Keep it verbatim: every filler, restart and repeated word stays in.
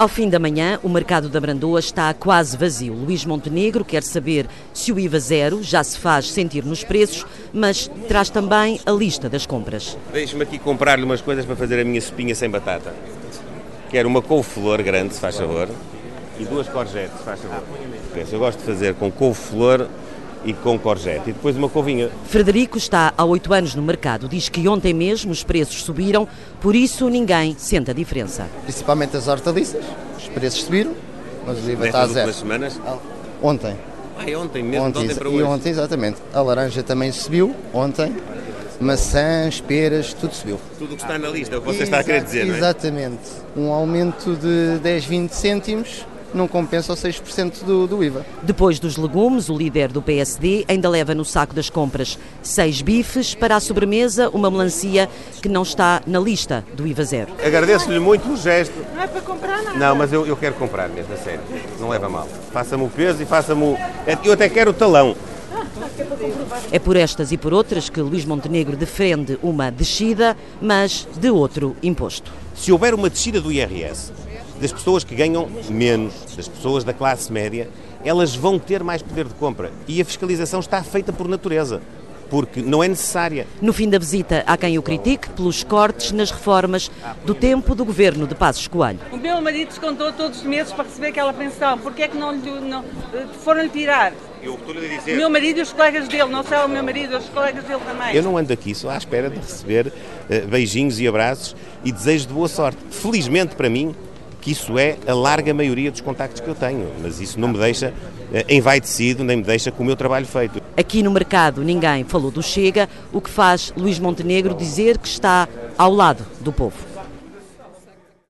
Ao fim da manhã, o mercado da Brandoa está quase vazio. Luís Montenegro quer saber se o I V A zero já se faz sentir nos preços, mas traz também a lista das compras. Deixe-me aqui comprar-lhe umas coisas para fazer a minha sopinha sem batata. Quero uma couve-flor grande, se faz favor, e duas courgettes, se faz favor. Eu gosto de fazer com couve-flor e com courgette, e depois uma couvinha. Frederico está há oito anos no mercado. Diz que ontem mesmo os preços subiram, por isso ninguém sente a diferença. Principalmente as hortaliças, os preços subiram, mas o I V A está a zero. Nestas últimas semanas? Ontem. Ah, é ontem mesmo, ontem, de ontem para hoje. hoje. E ontem, exatamente. A laranja também subiu, ontem. Maçãs, peras, tudo subiu. Tudo o que está na lista, é o que você está a querer dizer, não é? Exatamente. Um aumento de dez, vinte cêntimos não compensa os seis por cento do, do I V A. Depois dos legumes, o líder do P S D ainda leva no saco das compras seis bifes, para a sobremesa uma melancia que não está na lista do I V A zero. Agradeço-lhe muito o gesto. Não é para comprar nada. Não, mas eu, eu quero comprar mesmo, a sério. Não leva mal. Faça-me o peso e faça-me o... Eu até quero o talão. É por estas e por outras que Luís Montenegro defende uma descida, mas de outro imposto. Se houver uma descida do I R S, das pessoas que ganham menos, das pessoas da classe média, elas vão ter mais poder de compra. E a fiscalização está feita por natureza, porque não é necessária. No fim da visita, há quem o critique pelos cortes nas reformas do tempo do governo de Passos Coelho. O meu marido descontou todos os meses para receber aquela pensão. Porquê é que não, não foram-lhe tirar? Eu estou-lhe a dizer. O meu marido e os colegas dele, não só o meu marido, os colegas dele também. Eu não ando aqui só à espera de receber uh, beijinhos e abraços e desejo de boa sorte. Felizmente para mim, que isso é a larga maioria dos contactos que eu tenho, mas isso não me deixa uh, envaidecido, nem me deixa com o meu trabalho feito. Aqui no mercado ninguém falou do Chega, o que faz Luís Montenegro dizer que está ao lado do povo.